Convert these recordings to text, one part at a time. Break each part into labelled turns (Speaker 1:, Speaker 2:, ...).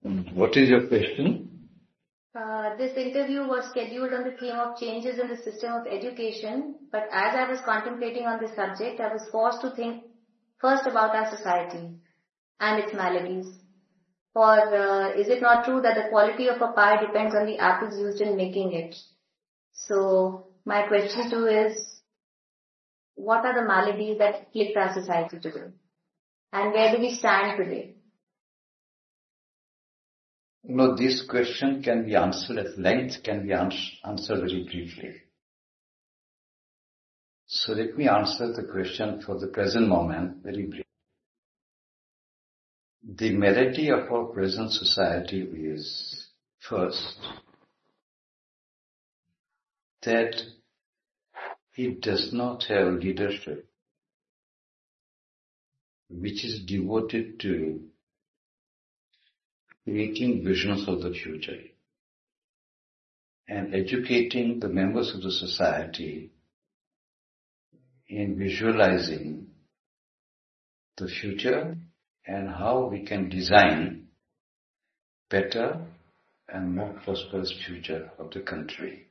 Speaker 1: What is your question?
Speaker 2: This interview was scheduled on the theme of changes in the system of education, but as I was contemplating on this subject, I was forced to think first about our society and its maladies. For is it not true that the quality of a pie depends on the apples used in making it? So my question to you is, what are the maladies that afflict our society today? And where do we stand today?
Speaker 1: This question can be answered at length, can be answered very briefly. So let me answer the question for the present moment very briefly. The malady of our present society is, first, that it does not have leadership which is devoted to creating visions of the future and educating the members of the society in visualizing the future and how we can design better and more prosperous future of the country.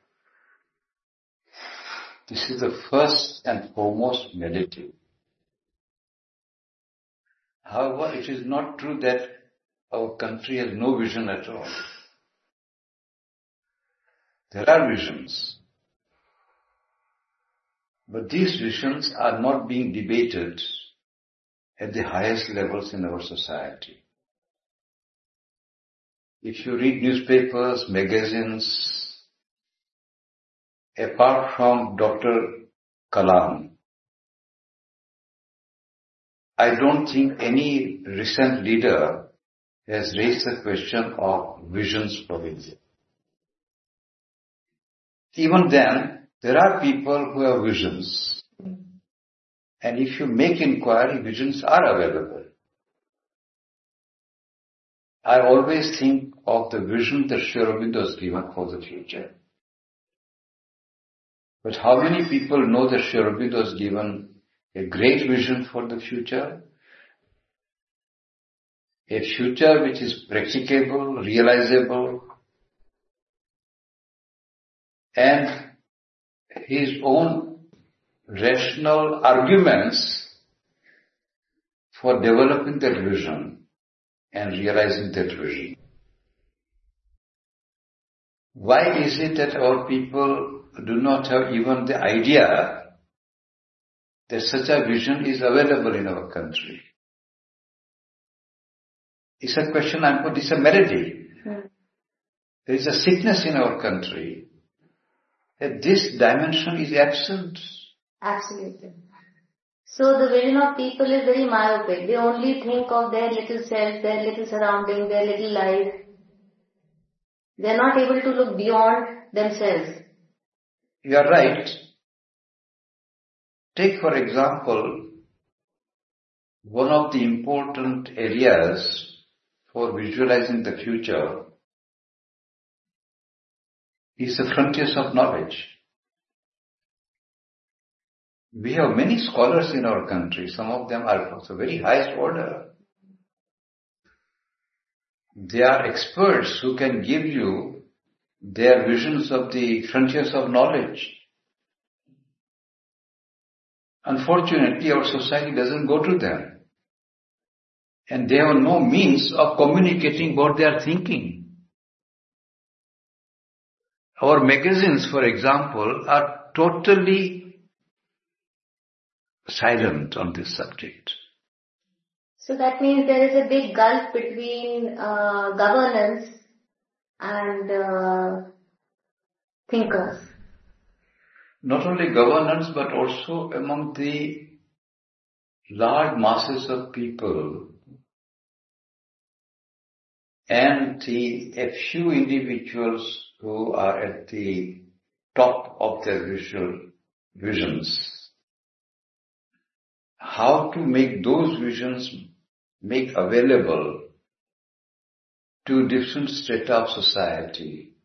Speaker 1: This is the first and foremost malady. However, it is not true that our country has no vision at all. There are visions. But these visions are not being debated at the highest levels in our society. If you read newspapers, magazines, apart from Dr. Kalam, I don't think any recent leader has raised the question of visions for India. Even then, there are people who have visions. And if you make inquiry, visions are available. I always think of the vision that Sri Aurobindo has given for the future. But how many people know that Sri Aurobindo has given a great vision for the future? A future which is practicable, realizable, and his own rational arguments for developing that vision and realizing that vision. Why is it that our people do not have even the idea that such a vision is available in our country? It's a question I'm put, it's a malady. There is a sickness in our country that this dimension is absent.
Speaker 2: Absolutely. So the vision of people is very myopic. They only think of their little self, their little surrounding, their little life. They are not able to look beyond themselves.
Speaker 1: You are right. Take for example, one of the important areas for visualizing the future is the frontiers of knowledge. We have many scholars in our country. Some of them are of the very highest order. They are experts who can give you their visions of the frontiers of knowledge. Unfortunately, our society doesn't go to them. And they have no means of communicating what they are thinking. Our magazines, for example, are totally silent on this subject.
Speaker 2: So that means there is a big gulf between governance and thinkers.
Speaker 1: Not only governance, but also among the large masses of people and a few individuals who are at the top of their visions. How to make those visions make available to different strata of society.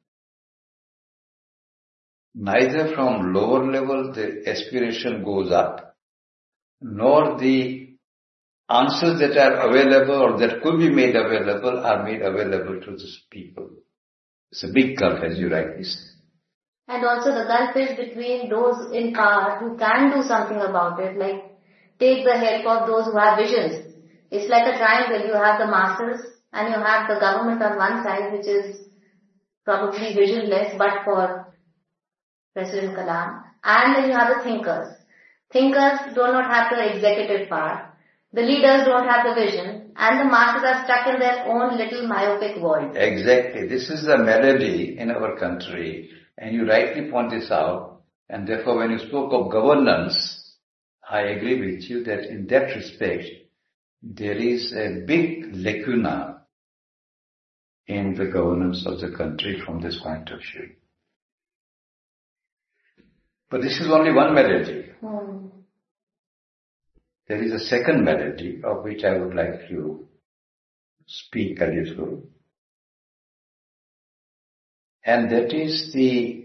Speaker 1: Neither from lower level the aspiration goes up, nor the answers that are available or that could be made available are made available to these people. It's a big gulf, as you rightly said.
Speaker 2: And also the gulf is between those in power who can do something about it, like take the help of those who have visions. It's like a triangle. You have the masses and you have the government on one side, which is probably visionless, but for President Kalam. And then you have the thinkers. Thinkers do not have the executive power. The leaders don't have the vision. And the masses are stuck in their own little myopic world.
Speaker 1: Exactly. This is the malady in our country. And you rightly point this out. And therefore, when you spoke of governance, I agree with you that in that respect, there is a big lacuna in the governance of the country from this point of view. But this is only one malady. There is a second malady of which I would like to speak a little. And that is the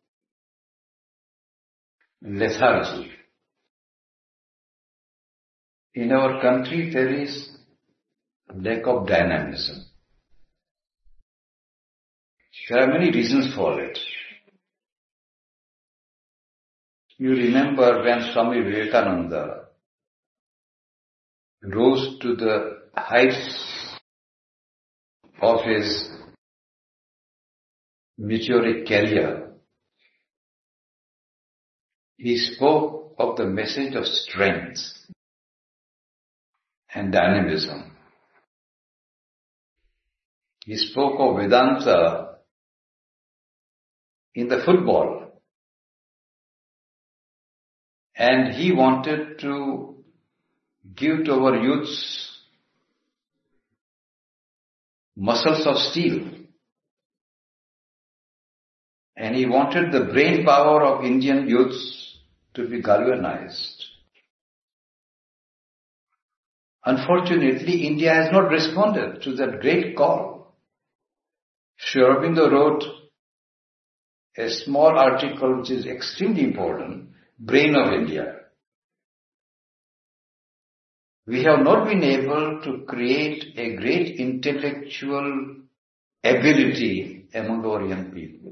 Speaker 1: lethargy. In our country, there is lack of dynamism. There are many reasons for it. You remember when Swami Vivekananda rose to the heights of his meteoric career, he spoke of the message of strength and dynamism. He spoke of Vedanta in the football. And he wanted to give to our youths muscles of steel. And he wanted the brain power of Indian youths to be galvanized. Unfortunately, India has not responded to that great call. Sri Aurobindo wrote a small article which is extremely important, Brain of India. We have not been able to create a great intellectual ability among our young people.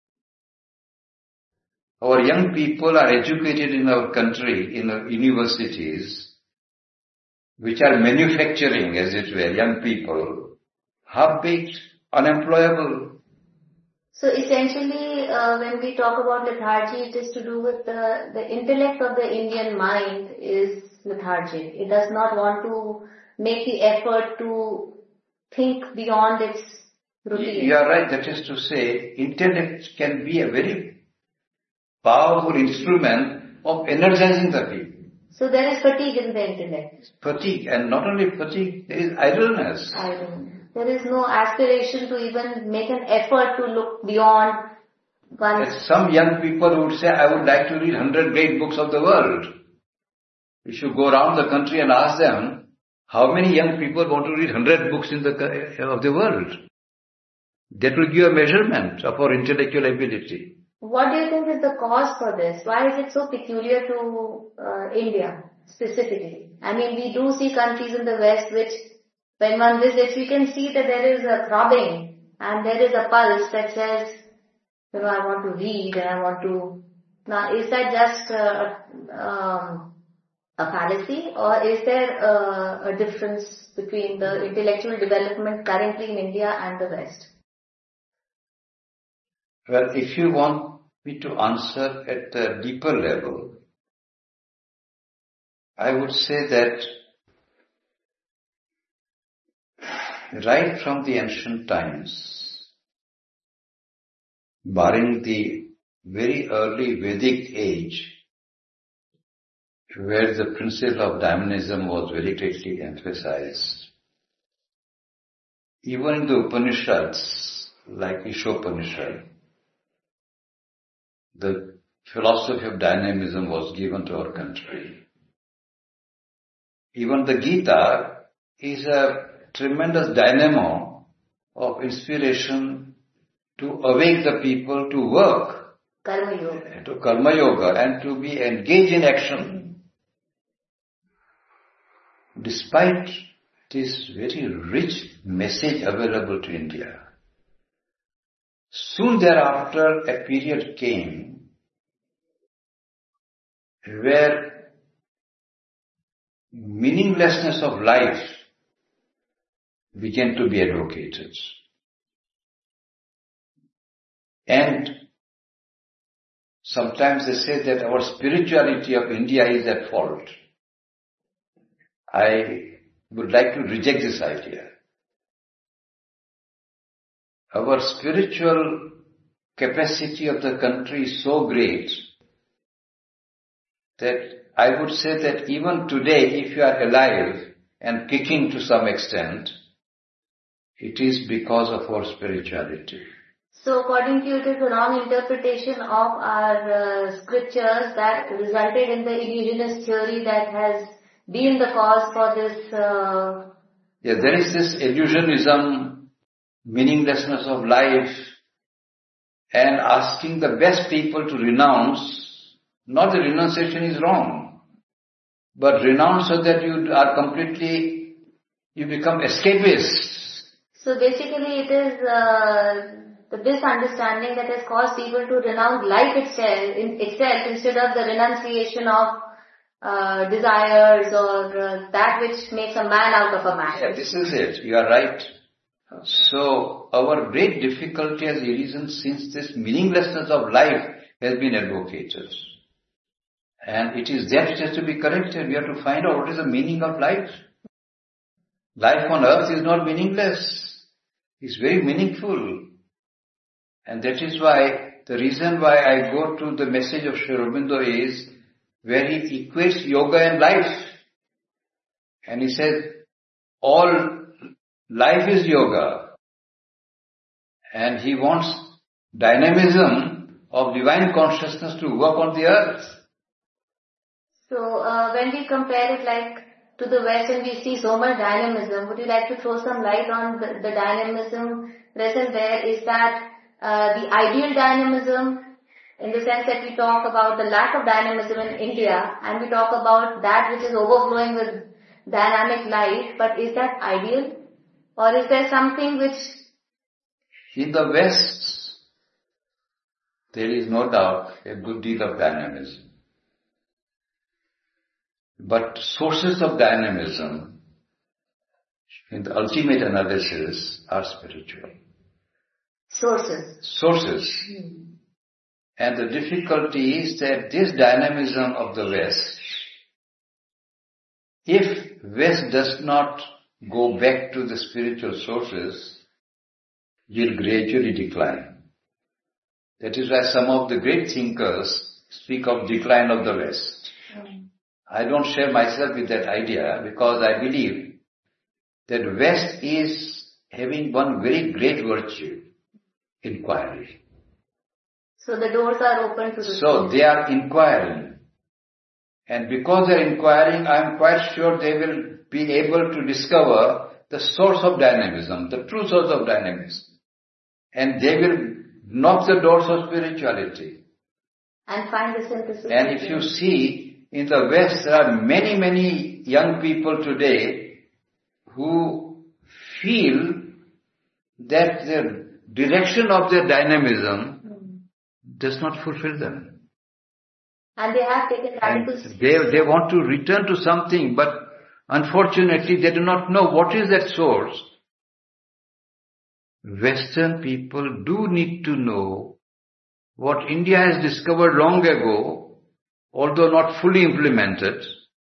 Speaker 1: Our young people are educated in our country, in our universities, which are manufacturing, as it were, young people, half-baked, unemployable.
Speaker 2: So essentially, when we talk about lethargy, it is to do with the intellect of the Indian mind is lethargic. It does not want to make the effort to think beyond its routine.
Speaker 1: You are right. That is to say, intellect can be a very powerful instrument of energizing the people.
Speaker 2: So there is fatigue in the intellect.
Speaker 1: Fatigue, and not only fatigue, there is idleness.
Speaker 2: There is no aspiration to even make an effort to look beyond one.
Speaker 1: Some young people would say, I would like to read 100 great books of the world. You should go around the country and ask them, how many young people want to read 100 books of the world? That will give a measurement of our intellectual ability.
Speaker 2: What do you think is the cause for this? Why is it so peculiar to India specifically? I mean, we do see countries in the West which, when one visits, we can see that there is a throbbing and there is a pulse that says, I want to read and I want to... Now, is that just a fallacy, or is there a difference between the intellectual development currently in India and the West?
Speaker 1: Well, if you want me to answer at a deeper level, I would say that right from the ancient times, barring the very early Vedic age, where the principle of dynamism was very greatly emphasized, even in the Upanishads, like Ishopanishad, the philosophy of dynamism was given to our country. Even the Gita is a tremendous dynamo of inspiration to awake the people to work, Karma Yoga, and to be engaged in action. despite this very rich message available to India, soon thereafter a period came where meaninglessness of life began to be advocated. And sometimes they say that our spirituality of India is at fault. I would like to reject this idea. Our spiritual capacity of the country is so great that I would say that even today, if you are alive and kicking to some extent, it is because of our spirituality.
Speaker 2: So according to you, it is a wrong interpretation of our scriptures that resulted in the illusionist theory that has been the cause for this...
Speaker 1: Yeah, there is this illusionism, meaninglessness of life, and asking the best people to renounce. Not that renunciation is wrong, but renounce so that you become escapist.
Speaker 2: So basically it is the misunderstanding that has caused people to renounce life itself instead of the renunciation of desires or that which makes a man out of a man.
Speaker 1: Yeah, this is it. You are right. So our great difficulty has arisen since this meaninglessness of life has been advocated. And it is that which has to be corrected. We have to find out what is the meaning of life. Life on earth is not meaningless. It's very meaningful. And that is why, the reason why I go to the message of Sri Aurobindo is where he equates yoga and life. And he says, all life is yoga. And he wants dynamism of divine consciousness to work on the earth.
Speaker 2: So when we compare it like to the West and we see so much dynamism, would you like to throw some light on the dynamism present there? Is that the ideal dynamism, in the sense that we talk about the lack of dynamism in India and we talk about that which is overflowing with dynamic life, but is that ideal? Or is there something which...
Speaker 1: In the West, there is no doubt a good deal of dynamism. But sources of dynamism, in the ultimate analysis, are spiritual. Sources. And the difficulty is that this dynamism of the West, if West does not go back to the spiritual sources, will gradually decline. That is why some of the great thinkers speak of decline of the West. I don't share myself with that idea because I believe that West is having one very great virtue, inquiry.
Speaker 2: So the doors are open to the
Speaker 1: So they are inquiring. And because they are inquiring, I am quite sure they will be able to discover the source of dynamism, the true source of dynamism. And they will knock the doors of spirituality.
Speaker 2: And find the synthesis.
Speaker 1: And if you see, in the West, there are many, many young people today who feel that the direction of their dynamism does not fulfill them.
Speaker 2: And they have taken radical steps.
Speaker 1: They want to return to something, but unfortunately they do not know what is that source. Western people do need to know what India has discovered long ago, although not fully implemented.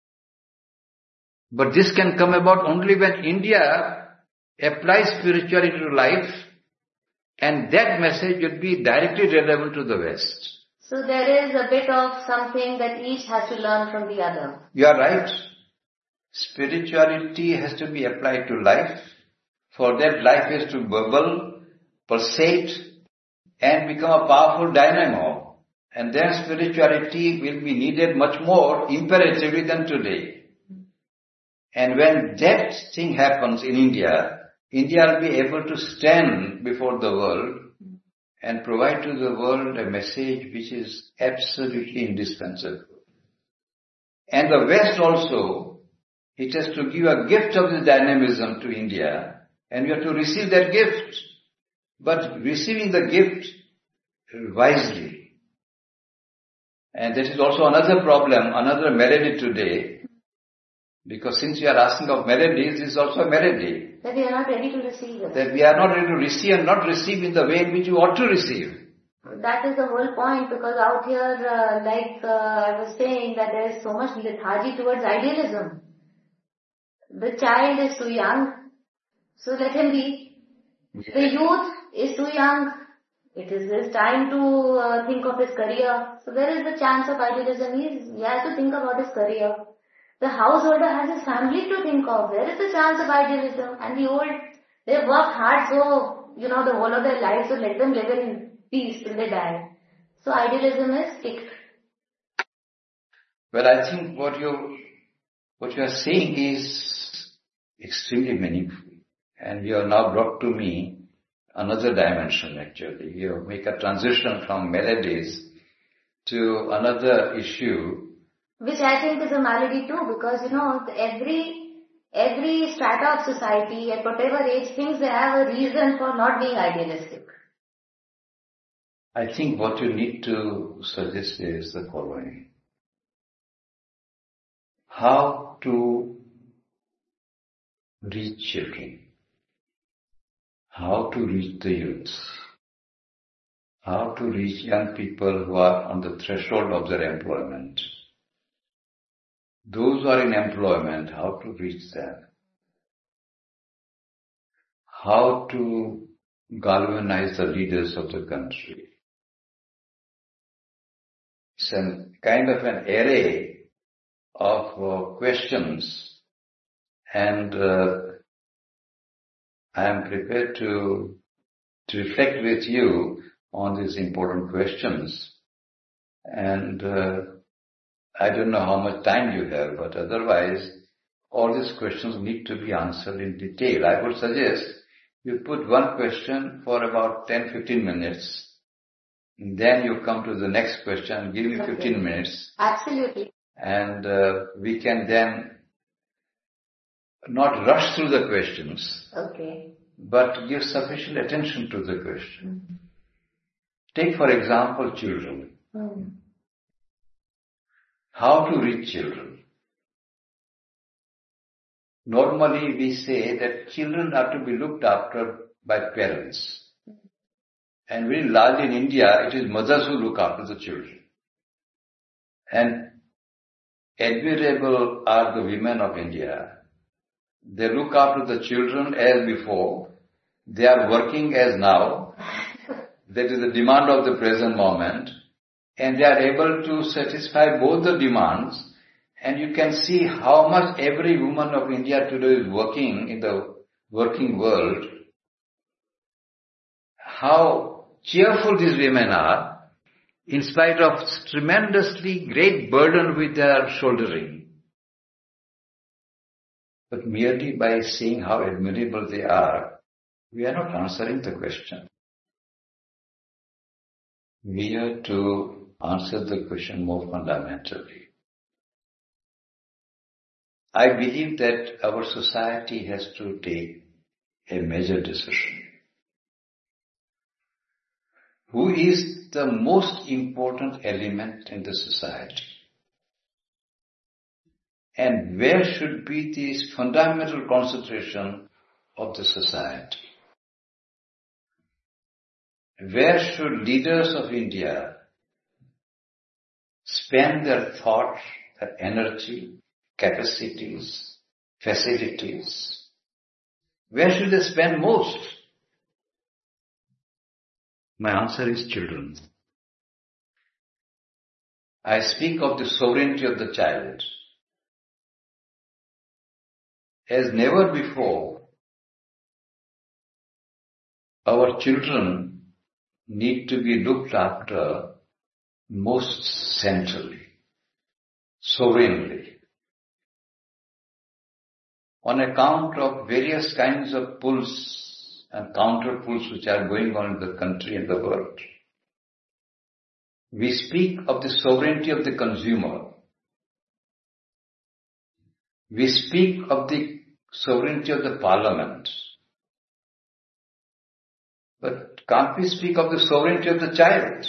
Speaker 1: But this can come about only when India applies spirituality to life, and that message will be directly relevant to the West.
Speaker 2: So there is a bit of something that each has to learn from the other.
Speaker 1: You are right. Spirituality has to be applied to life. For that, life has to bubble, pulsate, and become a powerful dynamo. And then spirituality will be needed much more imperatively than today. And when that thing happens in India, India will be able to stand before the world and provide to the world a message which is absolutely indispensable. And the West also It has to give a gift of this dynamism to India, and you have to receive that gift. But receiving the gift wisely. And that is also another problem, another malady today. Because since you are asking of maladies, this is also a malady.
Speaker 2: That we are not ready to receive it.
Speaker 1: That we are not ready to receive and not receive in the way in which you ought to receive.
Speaker 2: That is the whole point, because out here, I was saying, that there is so much lethargy towards idealism. The child is too young, so let him be.
Speaker 1: Yes.
Speaker 2: The youth is too young. It is his time to think of his career. So there is the chance of idealism. He has to think about his career. The householder has his family to think of. There is a chance of idealism. And the old, they work hard, so, the whole of their lives, so let them live in peace till they die. So idealism is kicked.
Speaker 1: Well, I think what you are saying is extremely meaningful. And you have now brought to me another dimension actually. You make a transition from maladies to another issue.
Speaker 2: Which I think is a malady too, because every strata of society at whatever age thinks they have a reason for not being idealistic.
Speaker 1: I think what you need to suggest is the following. How to reach children. How to reach the youth. How to reach young people who are on the threshold of their employment. Those who are in employment, how to reach them. How to galvanize the leaders of the country. It's a kind of an array of questions, and I am prepared to reflect with you on these important questions. And I don't know how much time you have, but otherwise all these questions need to be answered in detail. I would suggest you put one question for about 10-15 minutes. Then you come to the next question, give me 15 minutes.
Speaker 2: Absolutely.
Speaker 1: And we can then not rush through the questions,
Speaker 2: okay,
Speaker 1: but give sufficient attention to the question. Mm-hmm. Take for example children. Mm-hmm. How to reach children? Normally we say that children are to be looked after by parents. And very largely in India, it is mothers who look after the children. And admirable are the women of India. They look after the children as before. They are working as now. That is the demand of the present moment. And they are able to satisfy both the demands. And you can see how much every woman of India today is working in the working world. How cheerful these women are, in spite of tremendously great burden which they are shouldering. But merely by seeing how admirable they are, we are not answering the question. We are to answer the question more fundamentally. I believe that our society has to take a major decision. Who is the most important element in the society? And where should be this fundamental concentration of the society? Where should leaders of India spend their thought, their energy, capacities, facilities? Where should they spend most? My answer is children. I speak of the sovereignty of the child. As never before, our children need to be looked after most centrally, sovereignly, on account of various kinds of pulls and counter pulls which are going on in the country and the world. We speak of the sovereignty of the consumer. We speak of the sovereignty of the parliament. But can't we speak of the sovereignty of the child?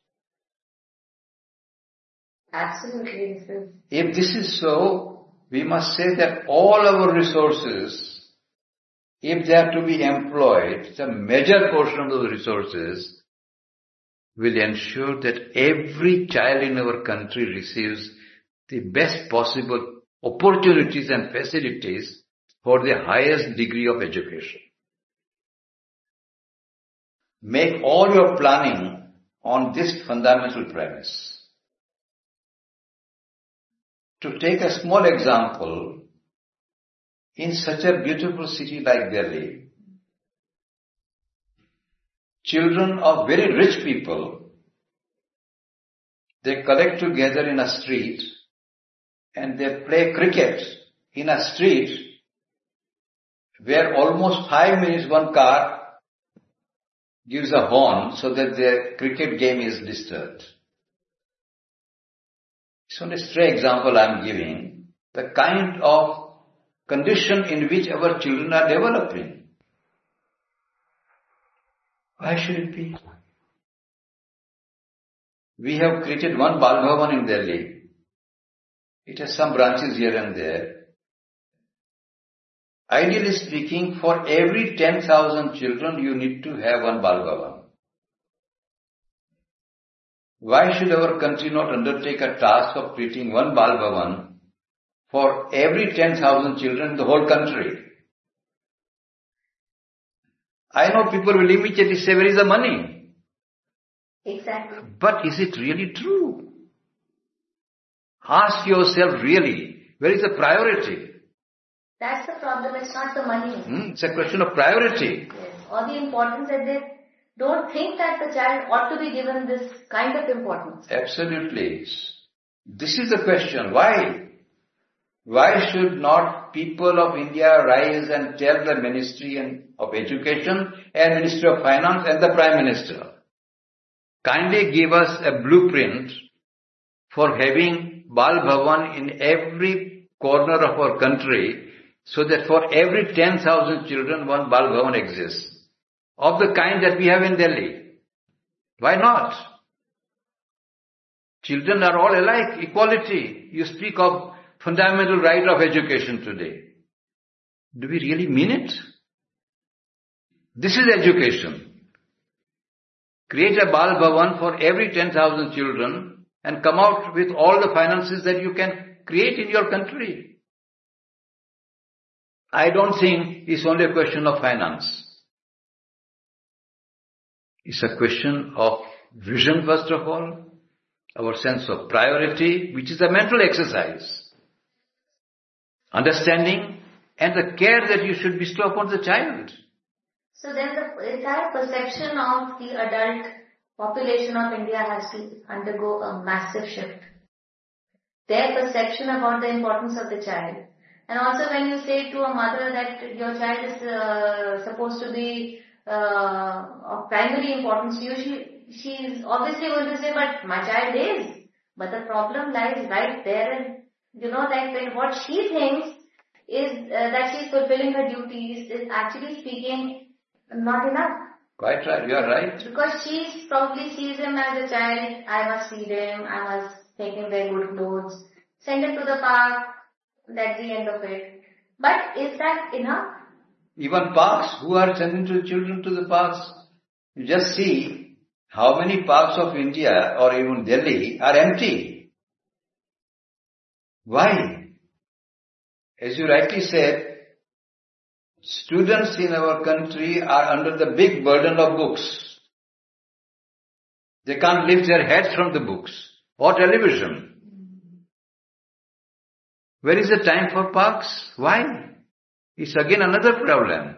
Speaker 2: Absolutely.
Speaker 1: If this is so, we must say that all our resources, if they are to be employed, the major portion of those resources will ensure that every child in our country receives the best possible opportunities and facilities for the highest degree of education. Make all your planning on this fundamental premise. To take a small example, in such a beautiful city like Delhi, children of very rich people, they collect together in a street and they play cricket in a street where almost 5 minutes one car gives a horn so that their cricket game is disturbed. It's only a stray example I am giving, the kind of condition in which our children are developing. Why should it be? We have created one Bal Bhavan in Delhi. It has some branches here and there. Ideally speaking, for every 10,000 children, you need to have one Bal Bhavan. Why should our country not undertake a task of creating one Bal Bhavan for every 10,000 children in the whole country? I know people will immediately say, where is the money?
Speaker 2: Exactly.
Speaker 1: But is it really true? Ask yourself really, where is the priority?
Speaker 2: That's the problem, it's not the money.
Speaker 1: It's a question of priority.
Speaker 2: Yes. Or the importance that they don't think that the child ought to be given this kind of importance.
Speaker 1: Absolutely. This is the question. Why? Why should not people of India rise and tell the Ministry of Education and Ministry of Finance and the Prime Minister, kindly give us a blueprint for having Bal Bhavan in every corner of our country so that for every 10,000 children one Bal Bhavan exists, of the kind that we have in Delhi. Why not? Children are all alike, equality. You speak of fundamental right of education today. Do we really mean it? This is education. Create a Bal Bhavan for every 10,000 children and come out with all the finances that you can create in your country. I don't think it's only a question of finance. It's a question of vision first of all, our sense of priority, which is a mental exercise. Understanding and the care that you should bestow upon the child.
Speaker 2: So then the entire perception of the adult population of India has to undergo a massive shift. Their perception about the importance of the child. And also when you say to a mother that your child is supposed to be of primary importance, she is obviously going to say, but my child is. But the problem lies right there, and you know that when what she thinks is that she is fulfilling her duties is actually speaking not enough.
Speaker 1: Quite right, you are right.
Speaker 2: Because she probably sees him as a child, I must feed him, I must make him wear good clothes, send him to the park, that's the end of it. But is that enough?
Speaker 1: Even parks, who are sending the children to the parks? You just see how many parks of India or even Delhi are empty. Why? As you rightly said, students in our country are under the big burden of books. They can't lift their heads from the books or television. Where is the time for parks? Why? It's again another problem.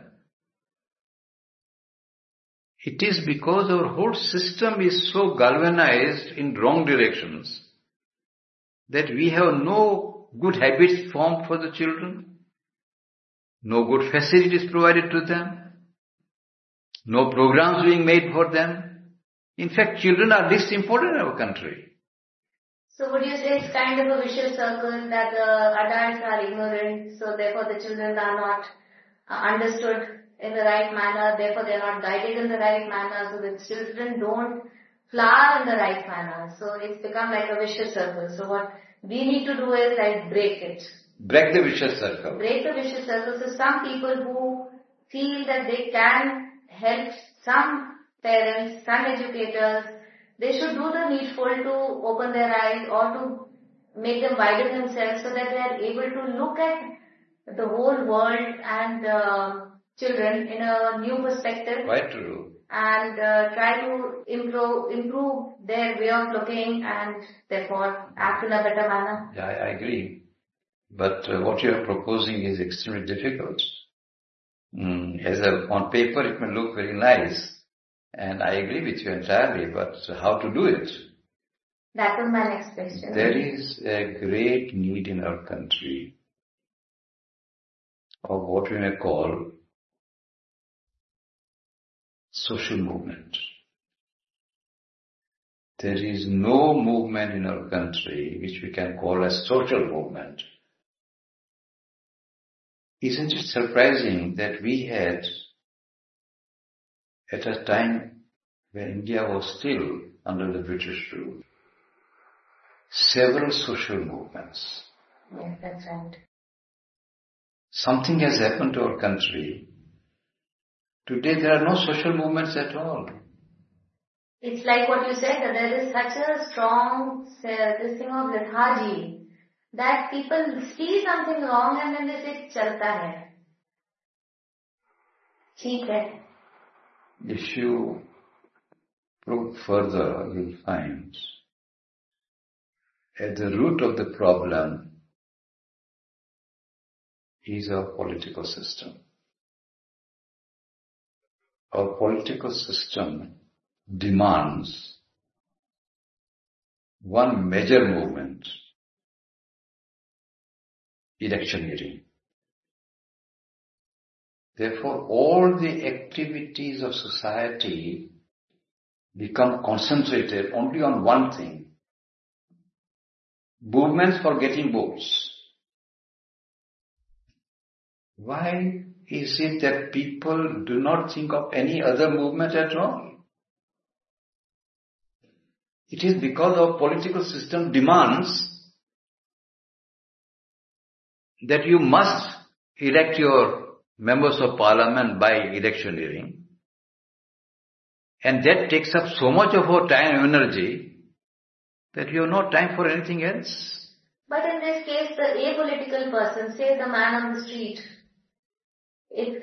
Speaker 1: It is because our whole system is so galvanized in wrong directions that we have no good habits formed for the children, no good facilities provided to them, no programs being made for them. In fact, children are least important in our country.
Speaker 2: So would you say it's kind of a vicious circle that the adults are ignorant, so therefore the children are not understood in the right manner, therefore they are not guided in the right manner, so the children don't flower in the right manner. So it's become like a vicious circle. So what we need to do is like break it.
Speaker 1: Break the vicious circle.
Speaker 2: Break the vicious circle. So some people who feel that they can help some parents, some educators, they should do the needful to open their eyes or to make them widen themselves so that they are able to look at the whole world and children in a new perspective.
Speaker 1: Quite true.
Speaker 2: And try to improve their way of looking and therefore act in a better manner.
Speaker 1: Yeah, I agree. But what you are proposing is extremely difficult. On paper it may look very nice. And I agree with you entirely, but how to do it?
Speaker 2: That was my next question.
Speaker 1: There is a great need in our country of what we may call social movement. There is no movement in our country which we can call a social movement. Isn't it surprising that we had, at a time when India was still under the British rule, several social movements?
Speaker 2: Yes, that's right.
Speaker 1: Something has happened to our country. Today there are no social movements at all.
Speaker 2: It's like what you said, that there is such a strong this thing of lethargy that people see something wrong and then they say, chalta hai. Theek hai.
Speaker 1: If you probe further, you'll find at the root of the problem is our political system. Our political system demands one major movement, electioneering. Therefore, all the activities of society become concentrated only on one thing: movements for getting votes. Why is it that people do not think of any other movement at all? It is because our political system demands that you must elect your members of parliament by electioneering, and that takes up so much of our time and energy that you have no time for anything else.
Speaker 2: But in this case, the apolitical person, say the man on the street, if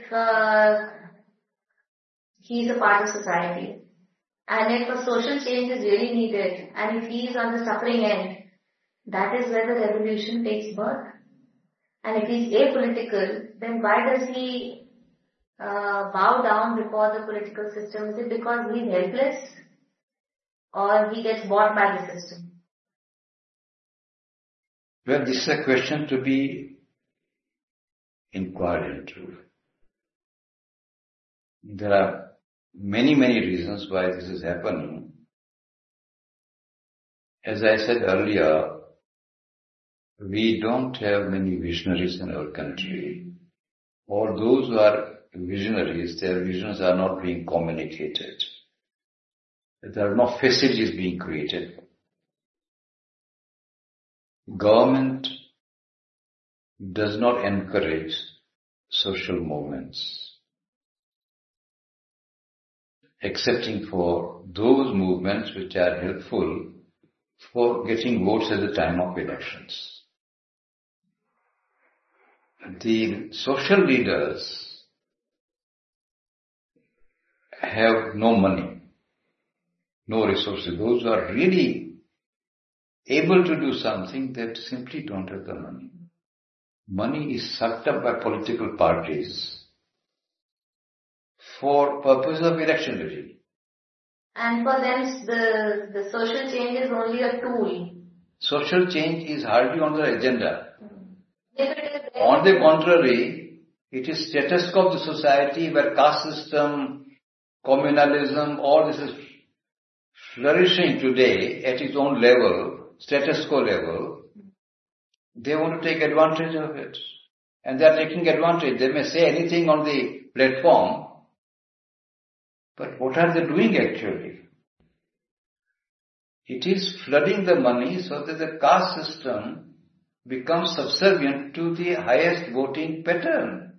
Speaker 2: he is a part of society, and if a social change is really needed, and if he is on the suffering end, that is where the revolution takes birth. And if he is apolitical, then why does he bow down before the political system? Is it because he is helpless, or he gets bought by the system?
Speaker 1: Well, this is a question to be inquired into. There are many reasons why this is happening. As I said earlier, we don't have many visionaries in our country. Or those who are visionaries, their visions are not being communicated. There are no facilities being created. Government does not encourage social movements, excepting for those movements which are helpful for getting votes at the time of elections. The social leaders have no money, no resources. Those who are really able to do something, they simply don't have the money. Money is sucked up by political parties for purpose of electioneering.
Speaker 2: And for them, the social change is only a tool.
Speaker 1: Social change is hardly on the agenda. On the contrary, it is status quo of the society where caste system, communalism, all this is flourishing today at its own level. status quo level, they want to take advantage of it. And they are taking advantage. They may say anything on the platform, but what are they doing actually? It is flooding the money so that the caste system becomes subservient to the highest voting pattern.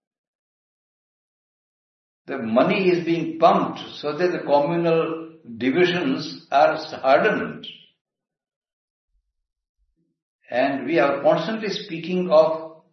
Speaker 1: The money is being pumped so that the communal divisions are hardened. And we are constantly speaking of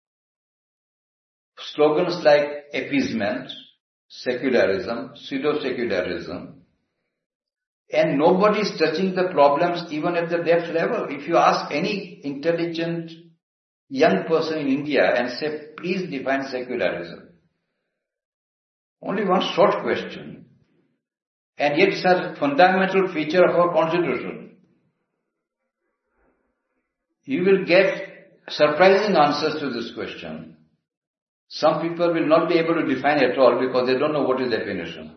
Speaker 1: slogans like appeasement, secularism, pseudo-secularism, and nobody is touching the problems even at the depth level. If you ask any intelligent young person in India and say, please define secularism, only one short question, and yet it's a fundamental feature of our constitution. You will get surprising answers to this question. Some people will not be able to define at all because they don't know what is definition.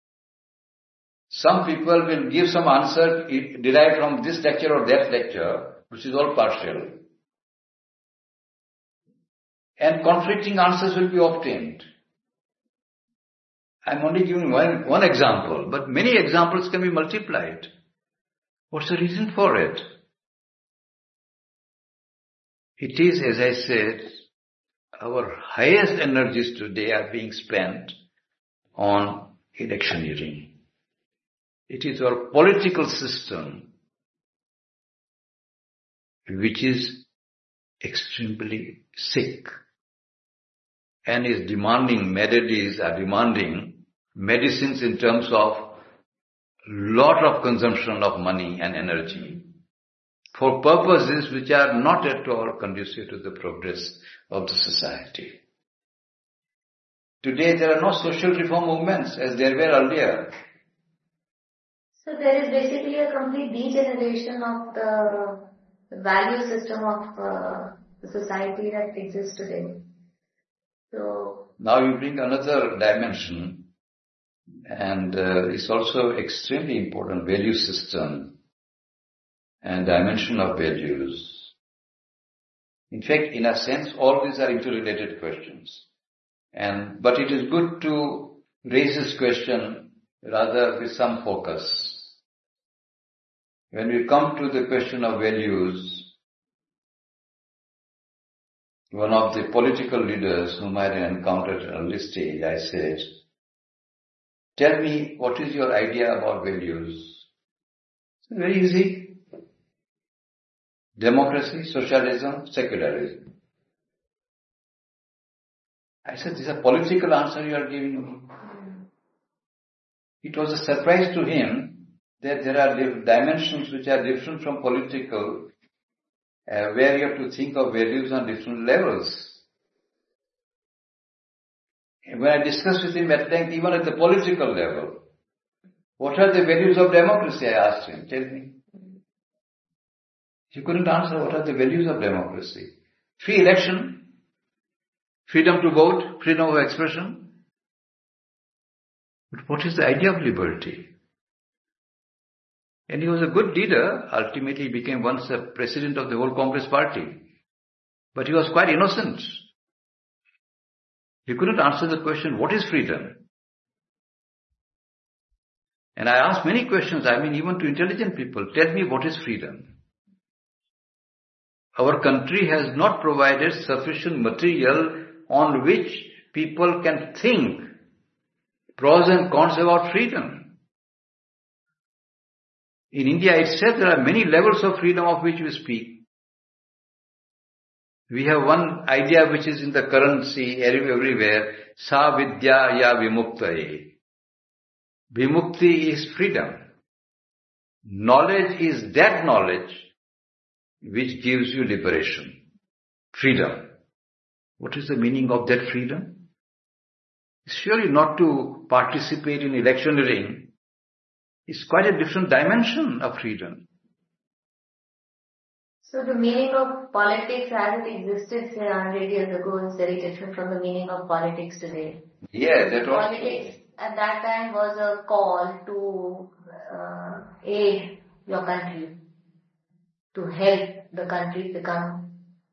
Speaker 1: Some people will give some answer derived from this lecture or that lecture, which is all partial. And conflicting answers will be obtained. I'm only giving one example, but many examples can be multiplied. What's the reason for it? It is, as I said, our highest energies today are being spent on electioneering. It is our political system which is extremely sick and is demanding, maladies are demanding medicines in terms of lot of consumption of money and energy for purposes which are not at all conducive to the progress of the society. Today there are no social reform movements as there were earlier.
Speaker 2: So there is basically a complete degeneration of the value system of the society that exists today. So
Speaker 1: now you bring another dimension, and it's also extremely important, value system and dimension of values. In fact, in a sense, all these are interrelated questions. But it is good to raise this question rather with some focus. When we come to the question of values, one of the political leaders whom I had encountered on this stage, I said, tell me what is your idea about values? It's very easy. Democracy, socialism, secularism. I said, this is a political answer you are giving me. It was a surprise to him that there are dimensions which are different from political, where you have to think of values on different levels. And when I discussed with him at length, even at the political level, what are the values of democracy, I asked him, tell me. He couldn't answer what are the values of democracy. Free election, freedom to vote, freedom of expression. But what is the idea of liberty? And he was a good leader. Ultimately, he became once a president of the whole Congress party. But he was quite innocent. He couldn't answer the question, what is freedom? And I asked many questions, even to intelligent people, tell me what is freedom? Our country has not provided sufficient material on which people can think pros and cons about freedom. In India itself, there are many levels of freedom of which we speak. We have one idea which is in the currency everywhere, sa vidya ya vimuktaye. Vimukti is freedom. Knowledge is that knowledge which gives you liberation. Freedom. What is the meaning of that freedom? Surely not to participate in electioneering. It's quite a different dimension of freedom.
Speaker 2: So the meaning of politics as it existed, say, 100 years ago is very different from the meaning of politics today.
Speaker 1: Yeah, that was...
Speaker 2: Politics at that time was a call to aid your country. to help the country become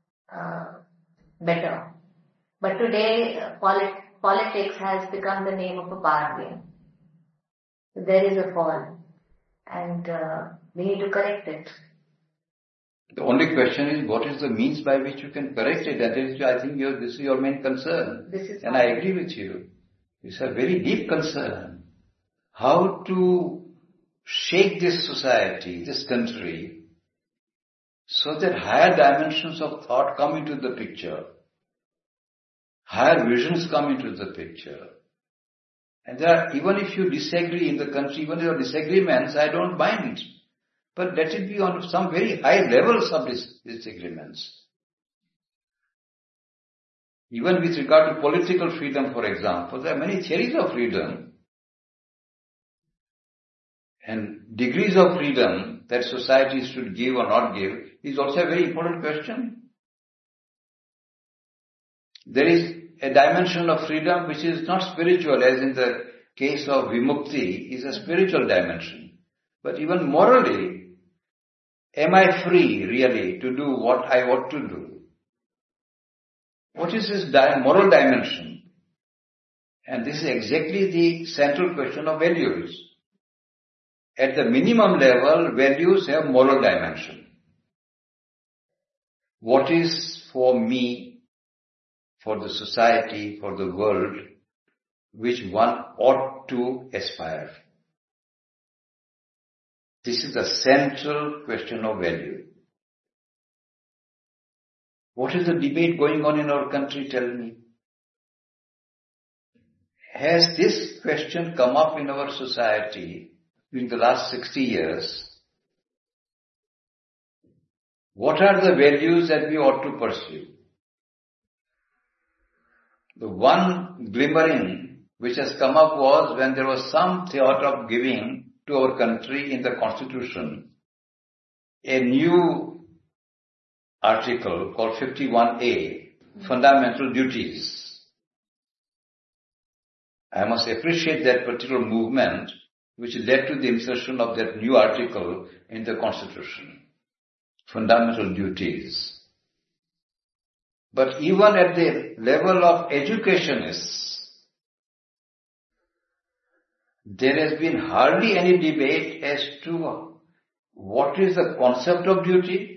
Speaker 2: better. But today, politics has become the name of a power game. There is a fall, and we need to correct it.
Speaker 1: The only question is, what is the means by which you can correct it? That is, I think this is your main concern. And I agree with you. It's a very deep concern. How to shake this society, this country, so that higher dimensions of thought come into the picture. Higher visions come into the picture. And even if you disagree in the country, even your disagreements, I don't mind. But let it be on some very high levels of disagreements. Even with regard to political freedom, for example, there are many theories of freedom. And degrees of freedom that societies should give or not give is also a very important question. There is a dimension of freedom which is not spiritual, as in the case of Vimukti, is a spiritual dimension. But even morally, am I free really to do what I ought to do? What is this moral dimension? And this is exactly the central question of values. At the minimum level, values have moral dimension. What is for me, for the society, for the world, which one ought to aspire? This is the central question of value. What is the debate going on in our country? Tell me. Has this question come up in our society during the last 60 years? What are the values that we ought to pursue? The one glimmering which has come up was when there was some thought of giving to our country in the Constitution a new article called 51A, Fundamental Duties. I must appreciate that particular movement which led to the insertion of that new article in the Constitution. Fundamental duties. But even at the level of educationists, there has been hardly any debate as to what is the concept of duty,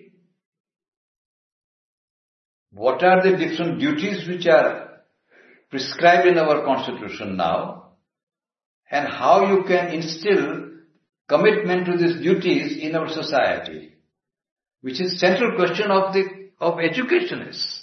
Speaker 1: what are the different duties which are prescribed in our Constitution now, and how you can instill commitment to these duties in our society, which is central question of educationists.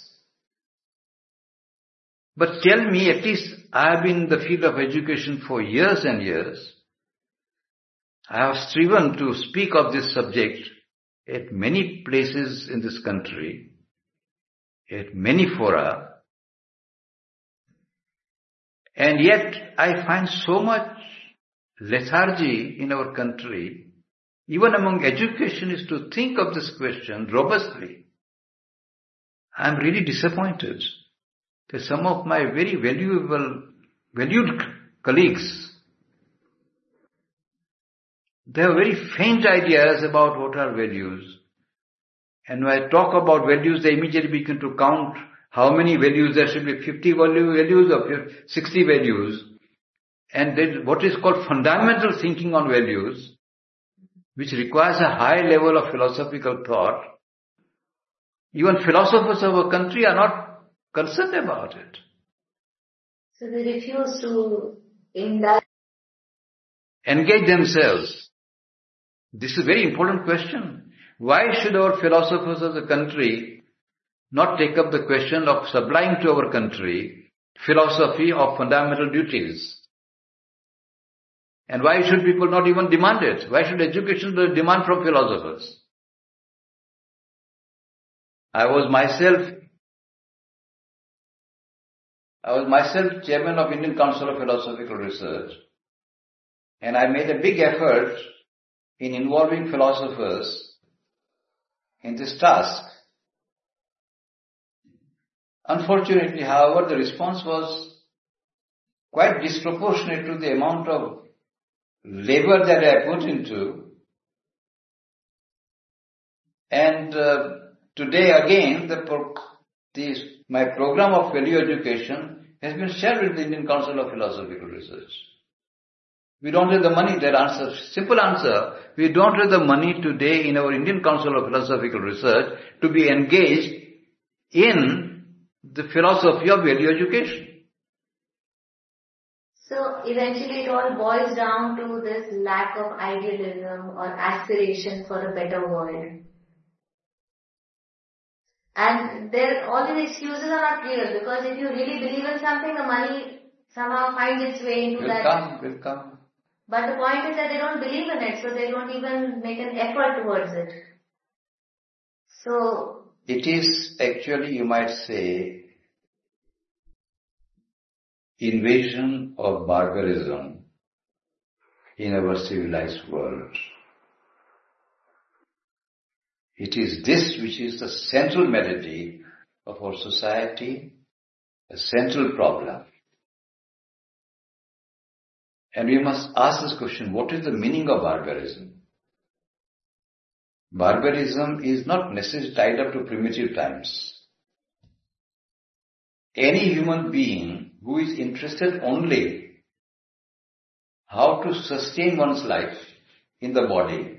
Speaker 1: But tell me, at least I have been in the field of education for years and years. I have striven to speak of this subject at many places in this country, at many fora, and yet I find so much lethargy in our country, even among educationists, to think of this question robustly. I am really disappointed that some of my very valued colleagues, they have very faint ideas about what are values. And when I talk about values, they immediately begin to count how many values. There should be 50 values or 60 values. And then what is called fundamental thinking on values, which requires a high level of philosophical thought. Even philosophers of our country are not concerned about it.
Speaker 2: So they refuse to
Speaker 1: engage themselves. This is a very important question. Why should our philosophers of the country not take up the question of supplying to our country philosophy of fundamental duties? And why should people not even demand it? Why should education demand from philosophers? I was myself chairman of Indian Council of Philosophical Research, and I made a big effort in involving philosophers in this task. Unfortunately, however, the response was quite disproportionate to the amount of labor that I put into. And today again, my program of value education has been shared with the Indian Council of Philosophical Research. We don't have the money, that answer, simple answer, we don't have the money today in our Indian Council of Philosophical Research to be engaged in the philosophy of value education.
Speaker 2: So eventually it all boils down to this lack of idealism or aspiration for a better world. And all these excuses are not real, because if you really believe in something, the money somehow finds its way into that.
Speaker 1: Will come.
Speaker 2: But the point is that they don't believe in it, so they don't even make an effort towards it. So
Speaker 1: it is actually, you might say, invasion of barbarism in our civilized world. It is this which is the central malady of our society, a central problem. And we must ask this question, what is the meaning of barbarism? Barbarism is not necessarily tied up to primitive times. Any human being who is interested only how to sustain one's life in the body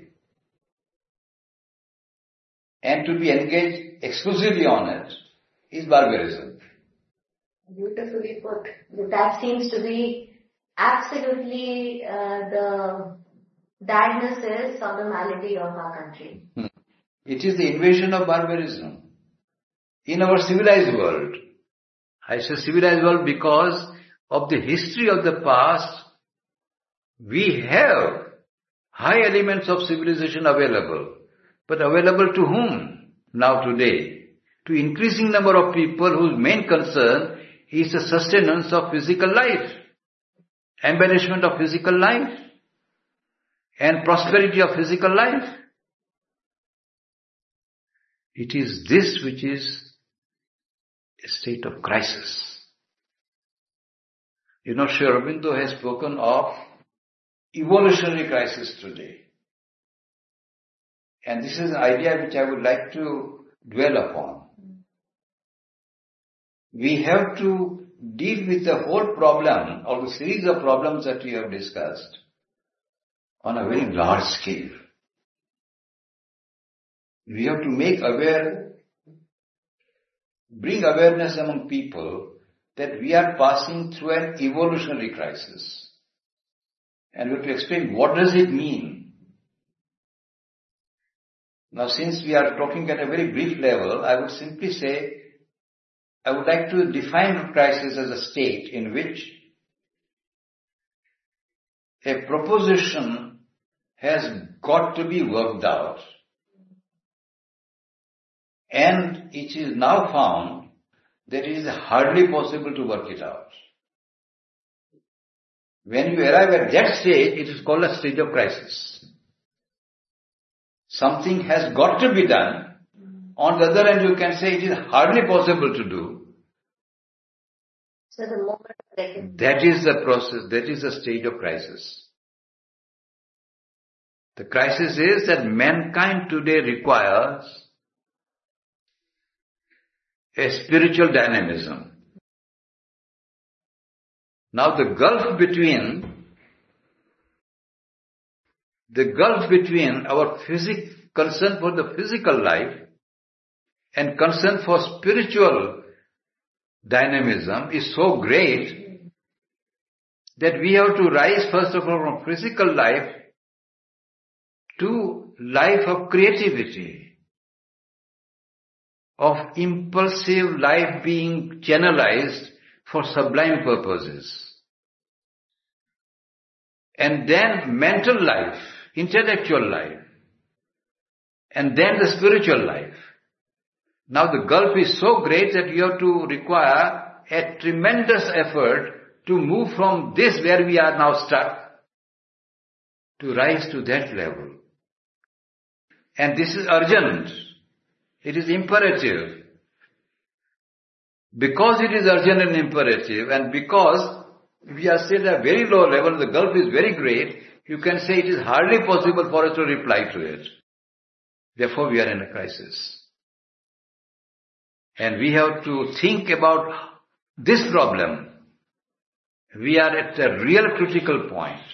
Speaker 1: and to be engaged exclusively on it is barbarism.
Speaker 2: Beautifully put. That seems to be absolutely the diagnosis of the malady of our country.
Speaker 1: It is the invasion of barbarism in our civilized world. I say civilized world because of the history of the past. We have high elements of civilization available. But available to whom now today? To increasing number of people whose main concern is the sustenance of physical life, embellishment of physical life, and prosperity of physical life. It is this which is a state of crisis. Sri Aurobindo has spoken of evolutionary crisis today. And this is an idea which I would like to dwell upon. We have to deal with the whole problem or the series of problems that we have discussed on a very large scale. We have to bring awareness among people that we are passing through an evolutionary crisis. And we have to explain what does it mean. Now, since we are talking at a very brief level, I would simply say, I would like to define crisis as a state in which a proposition has got to be worked out, and it is now found that it is hardly possible to work it out. When you arrive at that stage, it is called a stage of crisis. Something has got to be done. On the other hand, you can say it is hardly possible to do.
Speaker 2: So the moment
Speaker 1: that is the process, that is the stage of crisis. The crisis is that mankind today requires a spiritual dynamism. Now the gulf between our concern for the physical life and concern for spiritual dynamism is so great that we have to rise first of all from physical life to life of creativity, of impulsive life being channelized for sublime purposes. And then mental life, intellectual life, and then the spiritual life. Now the gulf is so great that you have to require a tremendous effort to move from this where we are now stuck to rise to that level. And this is urgent. It is imperative. Because it is urgent and imperative, and because we are still at a very low level, the gulf is very great, you can say it is hardly possible for us to reply to it. Therefore we are in a crisis. And we have to think about this problem. We are at a real critical point.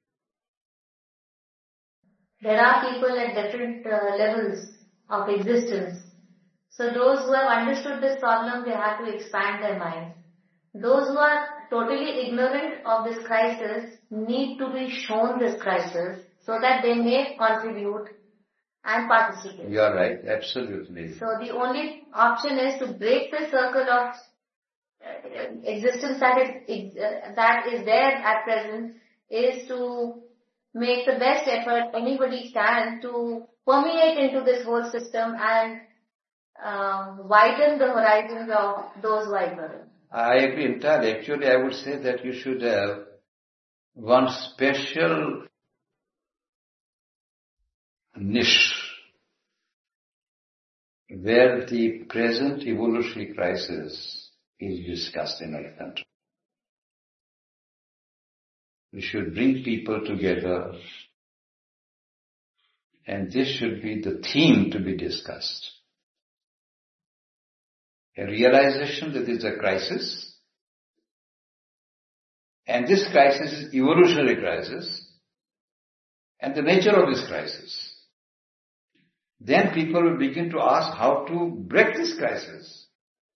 Speaker 2: There are people at different levels of existence. So those who have understood this problem, they have to expand their minds. Those who are totally ignorant of this crisis need to be shown this crisis so that they may contribute and participate.
Speaker 1: You are right, absolutely.
Speaker 2: So the only option is to break the circle of existence that is there at present, is to make the best effort anybody can to permeate into this whole system and widen the horizons of those who are ignorant.
Speaker 1: I agree entirely. Actually, I would say that you should have one special niche where the present evolutionary crisis is discussed in our country. We should bring people together, and this should be the theme to be discussed. A realization that there is a crisis, and this crisis is evolutionary crisis, and the nature of this crisis. Then people will begin to ask how to break this crisis.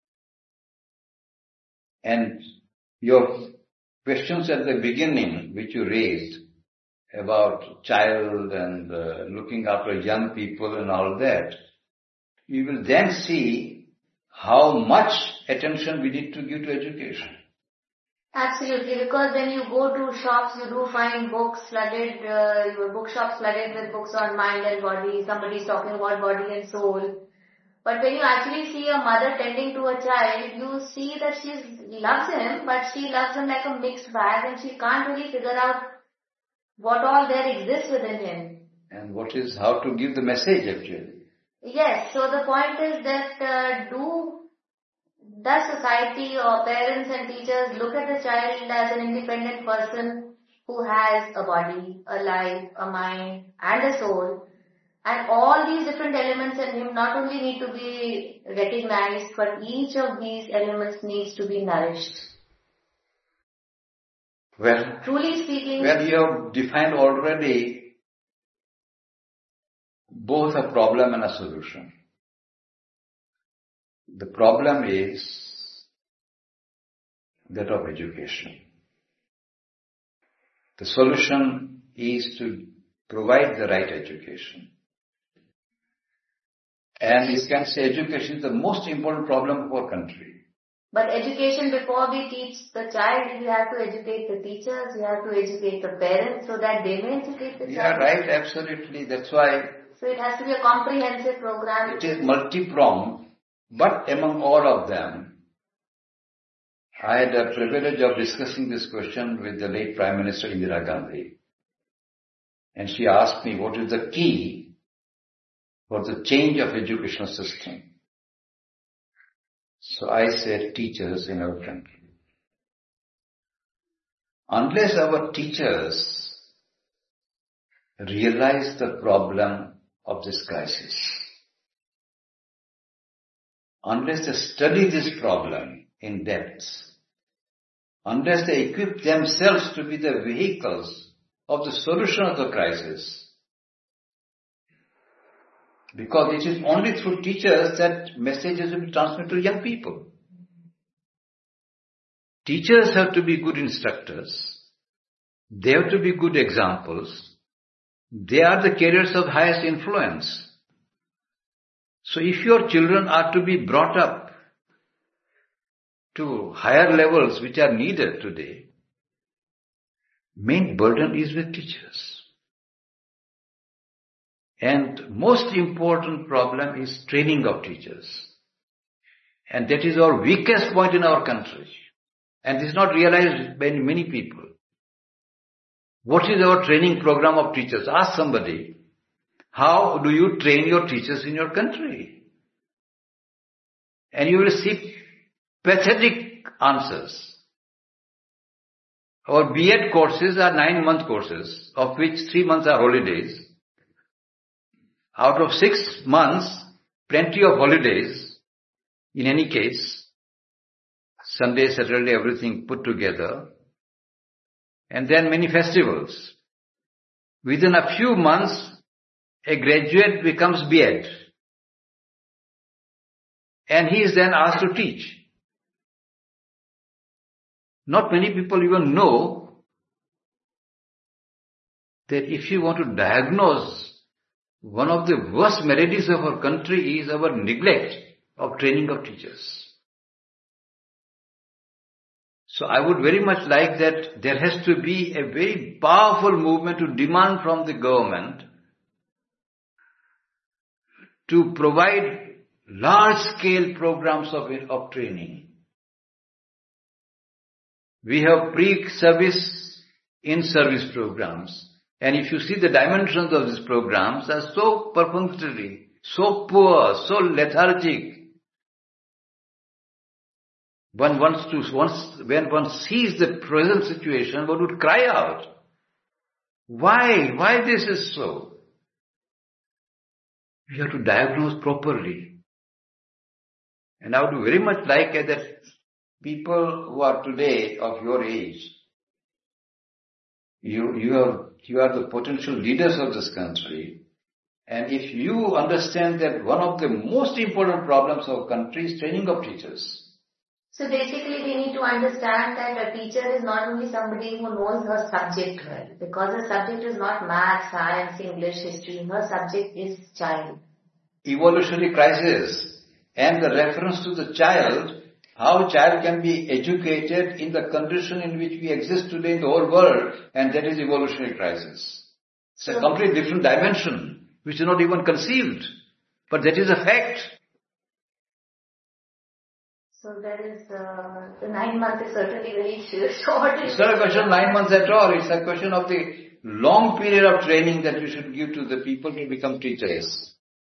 Speaker 1: And your questions at the beginning, which you raised about child and looking after young people and all that, you will then see how much attention we need to give to education.
Speaker 2: Absolutely, because when you go to shops, you do find books flooded, your bookshops flooded with books on mind and body. Somebody's talking about body and soul. But when you actually see a mother tending to a child, you see that she loves him, but she loves him like a mixed bag, and she can't really figure out what all there exists within him.
Speaker 1: And how to give the message actually.
Speaker 2: Yes, so the point is that does society or parents and teachers look at the child as an independent person who has a body, a life, a mind and a soul, and all these different elements in him not only need to be recognized, but each of these elements needs to be nourished.
Speaker 1: Well,
Speaker 2: truly speaking,
Speaker 1: you have defined already both a problem and a solution. The problem is that of education. The solution is to provide the right education. And you can say education is the most important problem of our country.
Speaker 2: But education, before we teach the child, we have to educate the teachers, we have to educate the parents so that they may educate the child.
Speaker 1: Yeah, right, absolutely. That's why.
Speaker 2: So it has to be a comprehensive program.
Speaker 1: It is multi-pronged, but among all of them, I had the privilege of discussing this question with the late Prime Minister Indira Gandhi. And she asked me what is the key for the change of educational system. So I said teachers in our country. Unless our teachers realize the problem of this crisis, unless they study this problem in depth, unless they equip themselves to be the vehicles of the solution of the crisis, because it is only through teachers that messages will be transmitted to young people. Teachers have to be good instructors. They have to be good examples. They are the carriers of highest influence. So if your children are to be brought up to higher levels which are needed today, main burden is with teachers. And most important problem is training of teachers. And that is our weakest point in our country. And this is not realized by many people. What is our training program of teachers? Ask somebody, how do you train your teachers in your country? And you will see pathetic answers. Our B.Ed courses are 9-month courses, of which 3 months are holidays. Out of 6 months, plenty of holidays, in any case, Sunday, Saturday, everything put together, and then many festivals. Within a few months, a graduate becomes B.Ed. And he is then asked to teach. Not many people even know that if you want to diagnose one of the worst maladies of our country is our neglect of training of teachers. So I would very much like that there has to be a very powerful movement to demand from the government to provide large-scale programs of training. We have pre-service, in-service programs. And if you see the dimensions of these programs, they are so perfunctory, so poor, so lethargic. When one sees the present situation, one would cry out, why? Why this is so? We have to diagnose properly. And I would very much like that people who are today of your age, you are the potential leaders of this country. And if you understand that one of the most important problems of our country is training of teachers.
Speaker 2: So basically we need to understand that a teacher is not only somebody who knows her subject well, because her subject is not math, science, English, history, her subject is child.
Speaker 1: Evolutionary crisis and the reference to the child, how child can be educated in the condition in which we exist today in the whole world, and that is evolutionary crisis. It's a completely different dimension, which is not even conceived, but that is a fact.
Speaker 2: So there is, the 9 months is certainly very short.
Speaker 1: It's not a question of 9 months at all. It's a question of the long period of training that you should give to the people to become teachers.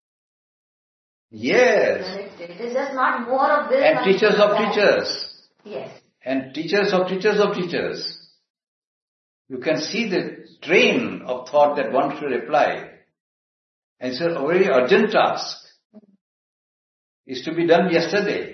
Speaker 1: Yes.
Speaker 2: It is just not more of this.
Speaker 1: And teachers of teachers.
Speaker 2: Yes.
Speaker 1: And teachers of teachers of teachers. You can see the train of thought that one should apply. And it's a very urgent task. It's to be done yesterday.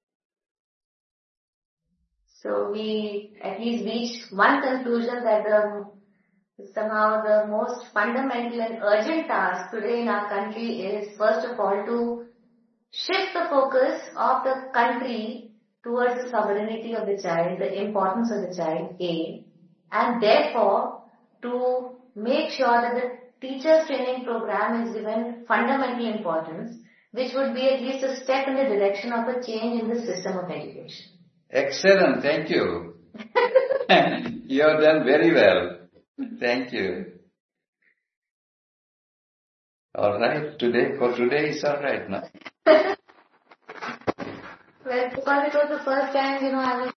Speaker 2: So we at least reached one conclusion that somehow the most fundamental and urgent task today in our country is first of all to shift the focus of the country towards the sovereignty of the child, the importance of the child, A, and therefore to make sure that the teachers training program is given fundamental importance, which would be at least a step in the direction of a change in the system of education.
Speaker 1: Excellent, thank you. You have done very well. Thank you. All right, for today it's all right now.
Speaker 2: Well, because it was the first time, I was